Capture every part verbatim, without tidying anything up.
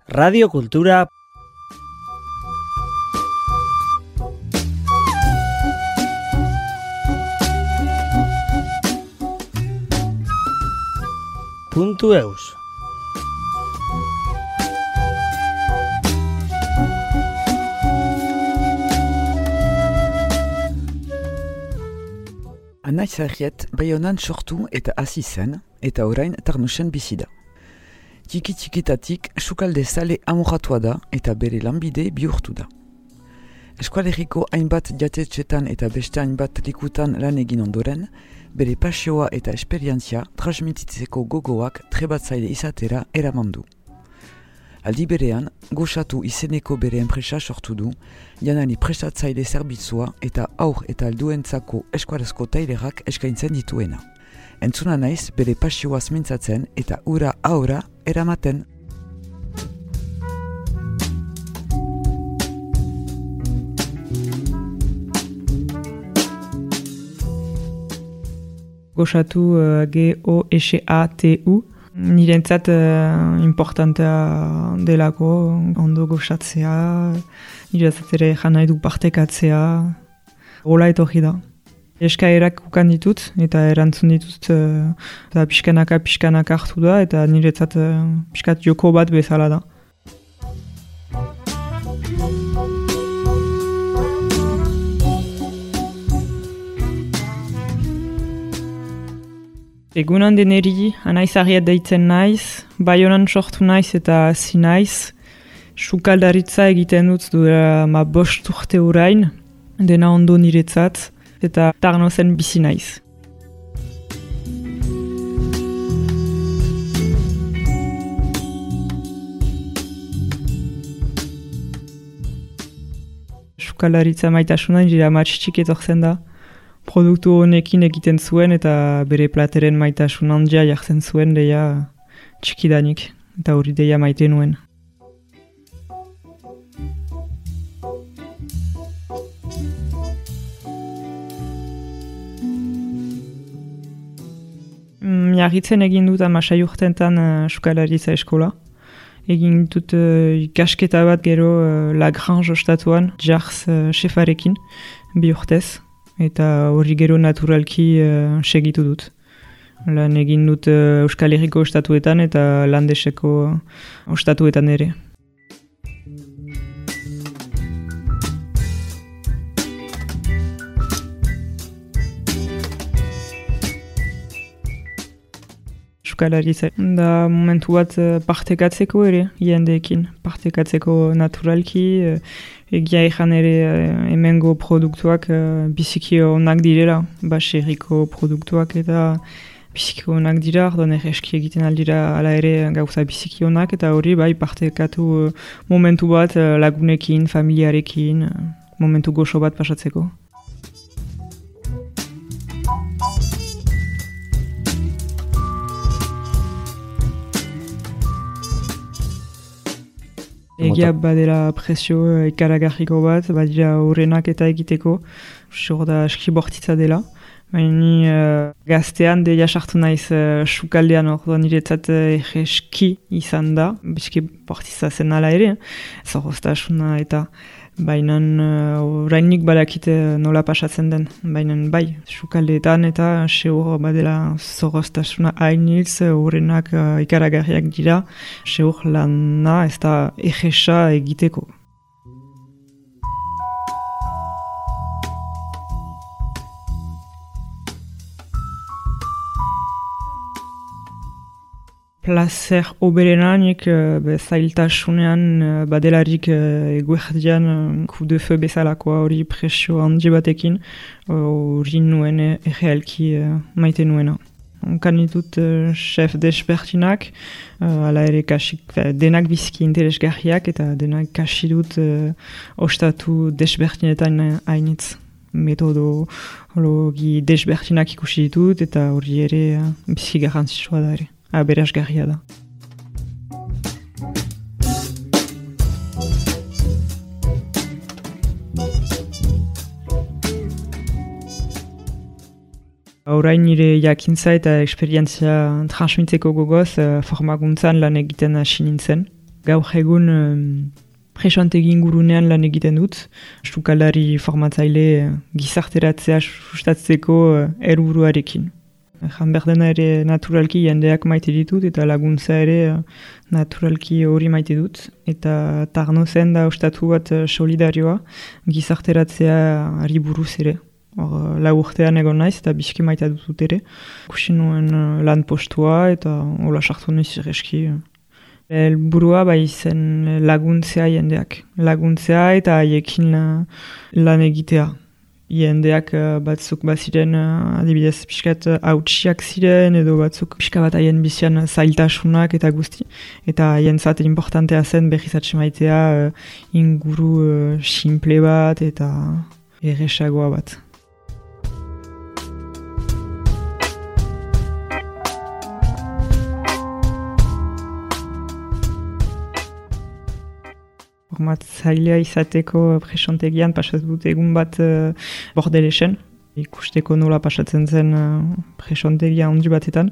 Radio Kultura puntu eus. Anaiz Arriet Baionan sortu eta hasi zen, eta orain Tarnusen bizi da. Txiki-txikitatik sukalde zale amoratua da eta bere lanbide bihurtu da. Eskualeriko hainbat jatetxetan eta beste hainbat likutan lan egin ondoren, bere pasioa eta esperientzia transmititzeko gogoak trebatzaile izatera eraman du. Aldi berean, Goxatu izeneko bere enpresa sortu du, janari prestatzaile zerbitzua eta aur eta alduentzako eskualezko tailerak eskaintzen dituena. Entzuna naiz bere pasioaz mintzatzen eta ura aura eramaten. Goxatu, uh, G O S A T U. Nirentzat uh, importantea delako, ondo goxatzea, nirentzat ere jana edu partekatzea, hola etorri da. Eskaerak ukan ditut eta erantzun ditut uh, eta pixkanaka pixkanaka hartu da eta niretzat uh, pixkat joko bat bezala da. Egunan deneri, Anaiz Arriet deitzen naiz, Baionan sortu naiz eta hasi naiz. Sukaldaritza egiten dut duela ma bost urte urain, dena ondo niretzat, eta Tarnosen bizi naiz. Sukaldaritza maitasuna nire ama txitxik etortzen da. Produktu honekin egiten zuen eta bere plateren maitasun handia jartzen zuen deia txikidanik, eta hori deia maite nuen. Miarritzen egin dut amasai urtentan uh, sukaldaritza eskola. Egin dut uh, ikasketa bat gero uh, Lagrange ostatuan, jarz uh, shefarekin, bi urtez. Eta hori gero naturalki uh, segitu dut. Lan egin dut uh, Euskal Herriko ostatuetan eta landeseko ostatuetan ere. Sukaldaritza da momentu bat uh, partekatzeko ere, jendeekin. Partekatzeko naturalki, uh, egia ezan ere uh, hemengo produktuak uh, biziki onak direla, baserriko produktuak eta biziki onak dira, orduan erreski egiten aldira ala ere gauza biziki onak, eta hori bai partekatu uh, momentu bat uh, lagunekin, familiarekin, uh, momentu goxo bat pasatzeko. Egia badela presio ikaragarriko bat, badira horrenak eta egiteko, sor da aski bortitza dela. Baina uh, gaztean deia sartu naiz uh, sukaldean orduan niretzat egeski izan da, bizki bortitza zen ala ere, zorroztasuna eta baina uh, orainik badakite nola pasatzen den, baina bai, sukaldeetan eta seur badela zorroztasuna hainitz, horrenak uh, ikaragarriak dira, seur lana ez da egesa egiteko. Placer oberena nik uh, zailtasunean uh, badelarik uh, eguerdian uh, coup de feu bezalakoa hori presio handi batekin hori uh, nuen errealki uh, maite nuena. Onkan ditut uh, chef desbertinak, uh, ala ere kasik, uh, denak biziki interesgarriak eta denak kasi dut uh, ostatu desbertinetan hainitz. Metodologi desbertinak ikusi ditut eta hori ere uh, biziki garrantzitsua da ere. Aberasgarria da. Orain nire jakintza eta esperientzia transmitzeko gogoz uh, formakuntzan lan egiten hasi nintzen. Gaur egun um, presantegi ingurunean lan egiten dut, sukaldari formatzaile gizarteratzea sustatzeko uh, helburuarekin. Jan behar dena ere naturalki jendeak maite ditut eta laguntza ere uh, naturalki hori maite dut. Eta Tarno zen da ostatu bat uh, solidarioa gizarteratzea ari buruz ere. Hor, lau urtean egon naiz eta bizki maita dut ere. Kusi nuen uh, lan postua eta hola sartu naiz irreski. Helburua bai zen laguntzea jendeak. Laguntzea eta haiekin uh, lan egitea. Jendeak uh, batzuk baziren uh, adibidez pixkat hautsiak ziren edo batzuk pixka bat haien bizian zailtasunak eta guzti. Eta haien zat importantea zen berriz atsemaitea uh, inguru uh, simple bat eta erresagoa bat. Formatzailea izateko presantegian pasatu dut egun bat uh, Bordelesen. Ikusteko nola pasatzen zen uh, presantegia handi batetan.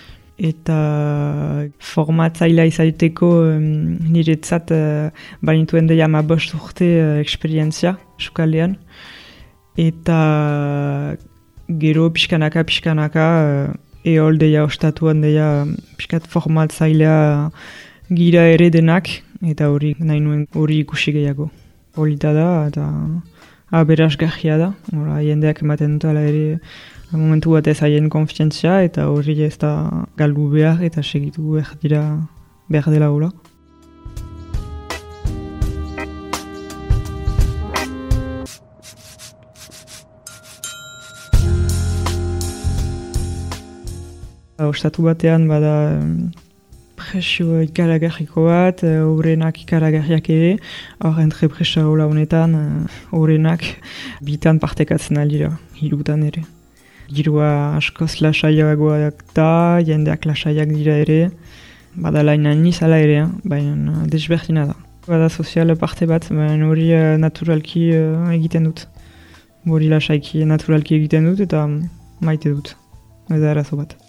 Eta formatzailea izateko um, niretzat uh, bainituen deia ma bost urte uh, eksperientzia sukaldean. Eta gero pixkanaka pixkanaka uh, eol deia ostatuan deia pixkat formatzailea gira ere denak. Eta hori nahi nuen hori ikusi gehiago. Polita da eta aberasgarria da. Hora, jendeak ematen dut ala ere momentu bat ez haien konfientzia eta hori ez da galdu behar eta segitu behar dira behar dela hola. Ostatu batean bada presio ikaragarriko bat, horrenak ikaragarriak ere, hor entrepresa hola honetan, horrenak bitan partekatzen aldira, hirutan ere. Girua askoz lasaiagoak da, jendeak lasaiak dira ere, bada laina nizala ere, baina desberdina da. Bada sozial parte bat, baina hori naturalki egiten dut. Hori lasaiki naturalki egiten dut eta maite dut. Ez da arazo bat.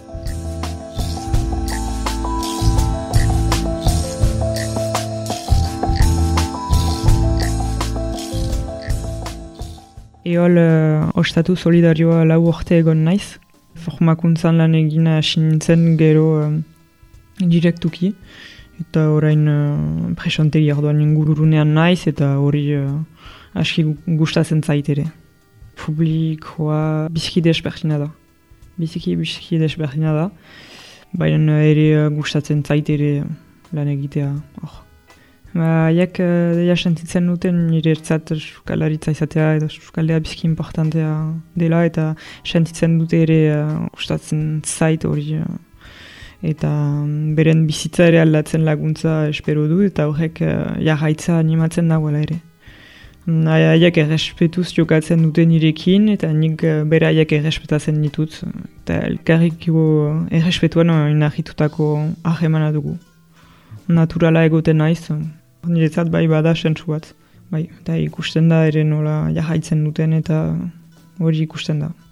Eol uh, ostatu solidarioa lau urte egon naiz. Formakuntzan lan egin hasi nintzen gero uh, direktuki. Eta orain uh, presantegi orduan ingururunean naiz eta hori uh, aski gustatzen zait ere. Publikoa biziki desberdina da. Biziki biziki desberdina da. Baina ere uh, gustatzen zait ere lan egitea. Oh. Haiek uh, deia sentitzen duten niretzat sukalaritza izatea edo sukaldea bizki importantea dela eta sentitzen dute ere uh, gustatzen zait hori uh, eta um, beren bizitza ere aldatzen laguntza espero du eta horrek uh, jarraitza animatzen dagoela ere. Haiek errespetuz jokatzen dute nirekin eta nik uh, bere haiek errespetatzen ditut eta elkarriko errespetuan oinarritutako harremana dugu. Naturala egoten naiz. Niretzat bai bada sentsu bat. Bai, eta ikusten da ere nola jarraitzen duten eta hori ikusten da.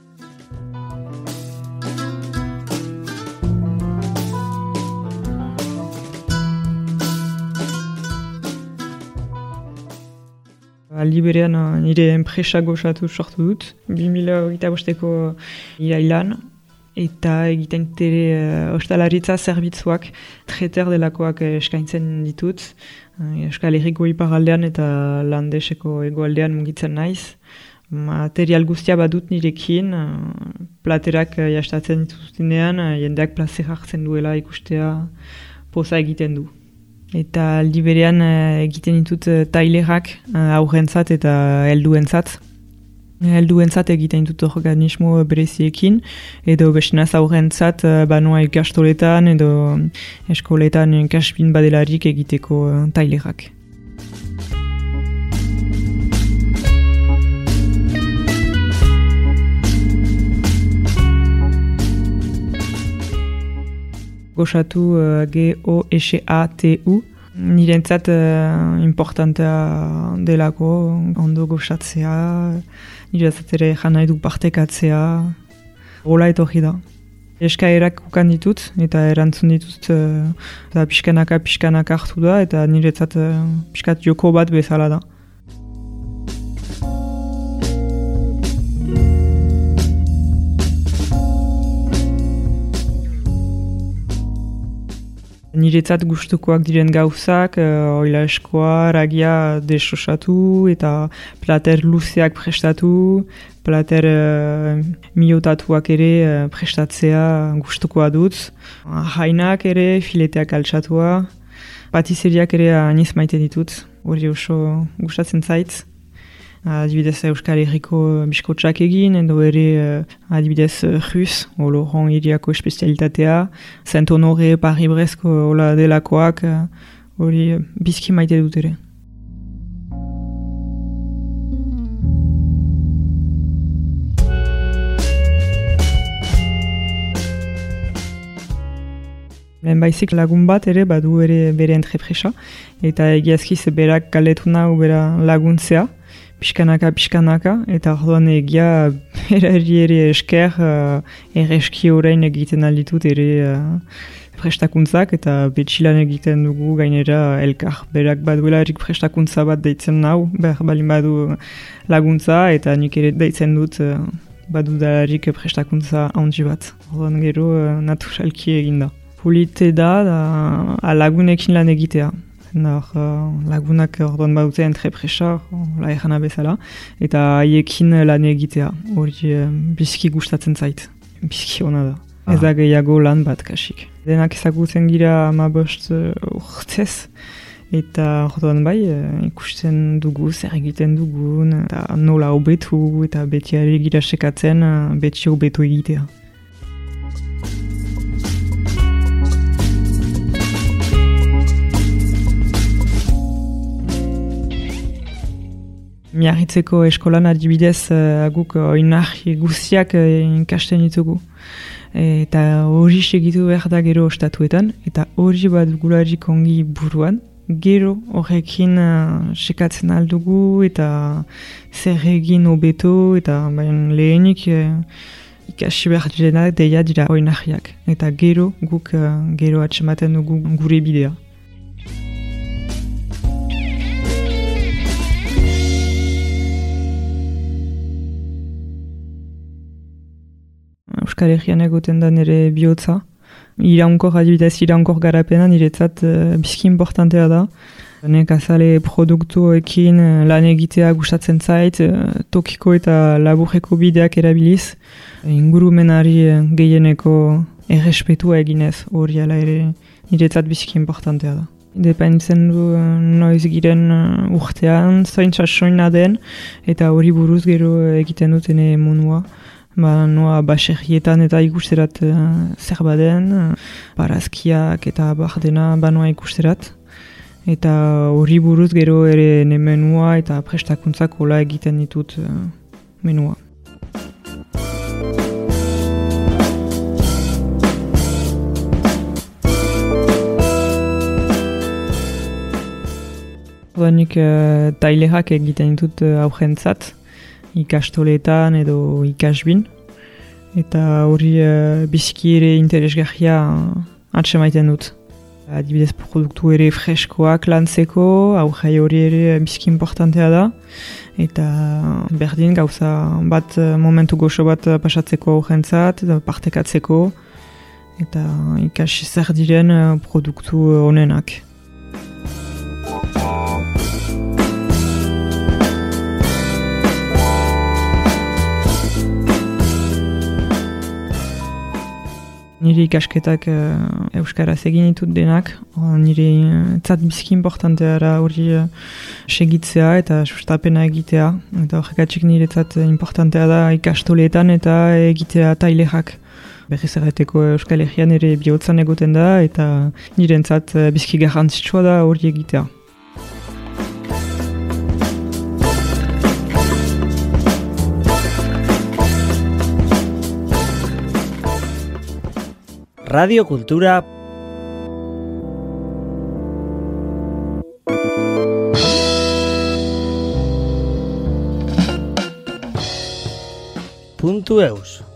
Aldi berean nire enpresa gozatu sortu dut. bi mila hogeita bosteko irailan. Eta egiten ere uh, ostalaritza zerbitzuak treter delakoak eskaintzen ditut. Uh, Euskal Herriko iparaldean eta landeseko hegoaldean mugitzen naiz. Material guztia badut nirekin, uh, platerak uh, jastatzen dituztenean, uh, jendeak plazer hartzen duela ikustea poza egiten du. Eta aldi berean uh, egiten ditut uh, tailerak uh, aurrentzat eta helduentzat. Helduentzat egiten dut organismo bereziekin, edo bestenaz aurrentzat banoa ikastoletan edo eskoletan ikasbin badelarik egiteko tailerak. Goxatu uh, G O S A T U. Nirentzat uh, importantea delako, ondo goxatzea, niretzat ere jan nahi du partekatzea, hola etorri da. Eskaerak ukan ditut, eta erantzun ditut, uh, eta pixkanaka pixkanaka hartu da, eta niretzat uh, pixkat joko bat bezala da. Niretzat gustukoak diren gauzak, uh, oila eskoa, ragia desosatu eta plater luzeak prestatu, plater uh, miotatuak ere uh, prestatzea gustukoa dut. Jainak ere, fileteak altxatua, patiseriak ere aniz maite ditut, hori oso gustatzen zait. Adibidez Euskal Herriko biskotxak egin, edo ere uh, adibidez Rus, Oloron hiriako espezialitatea, Saint-Honoré, Paris-Brest hola delakoak, hori uh, bizki maite dut ere. Lehen baizik lagun bat ere, badu ere bere entrepresa, eta egiazkiz berak galdetu nahu bera laguntzea, pixkanaka, pixkanaka, eta orduan egia berari ere esker uh, erreski orain egiten alditut ere uh, prestakuntzak, eta betxilan egiten dugu gainera elkar. Berak baduelarik prestakuntza bat deitzen nau, behar balin badu laguntza, eta nik ere deitzen dut uh, badu dalarik prestakuntza handi bat. Orduan gero uh, naturalki eginda. Polite da, da lagunekin lan egitea. Nor, uh, lagunak orduan badute entrepresa, la errana bezala, eta haiekin lan egitea, hori uh, bizki gustatzen zait, bizki ona da. Ah. Ez da gehiago lan bat kasik. Denak ezagutzen gira hamabost uh, urtez, eta orduan bai uh, ikusten dugu, zer egiten dugun, eta nola hobetu, eta beti ari gira sekatzen, uh, beti hobetu egitea. Miarritzeko eskolan adibidez uh, guk oinarri guztiak uh, ikasten ditugu. Eta hori segitu behar da gero ostatuetan, eta hori bat dugularik ongi buruan, gero horrekin uh, sekatzen aldugu, eta zer egin hobeto, eta baina lehenik uh, ikasi behar direnak deia dira oinarriak. Eta gero guk uh, gero atsematen dugu gure bidea. Euskal Herrian egoten da nire bihotza. Iraunkor adibidez, iraunkor garapena niretzat uh, bizki importantea da. Nekazale produktuekin uh, lan egitea gustatzen zait, uh, tokiko eta laburreko bideak erabiliz. Ingurumenari uh, gehieneko errespetua eginez, hori ala ere niretzat bizki importantea da. Dependitzen du uh, noiz giren uh, urtean, zain txasoina den, eta hori buruz gero egiten dutene monua. Ba, noa baserrietan eta ikusterat uh, zer baden, uh, barazkiak eta bardena banoa ikusterat. Eta hori buruz gero ere ne menua eta prestakuntzak hola egiten ditut uh, menua. Nik uh, tailerak egiten ditut uh, aurrentzat. Ikastoletan edo ikasbin. Eta hori uh, biziki ere interesgarria uh, atsemaiten dut. Adibidez produktu ere freskoak lantzeko, aurrei hori ere biziki importantea da. Eta berdin gauza bat momentu goxo bat pasatzeko aurrentzat, partekatzeko. Eta ikasi zer diren uh, produktu honenak. Nire ikasketak uh, euskaraz egin ditut denak, uh, nire uh, tzat bizki importantea hori uh, segitzea eta sustapena egitea. Eta horrekatsik nire tzat importantea da ikastoletan eta egitea tailerak. Berriz errateko Euskal Herrian ere bihotzan egoten da eta nire tzat uh, bizki garrantzitsua da hori egitea. Radio Kultura puntu eus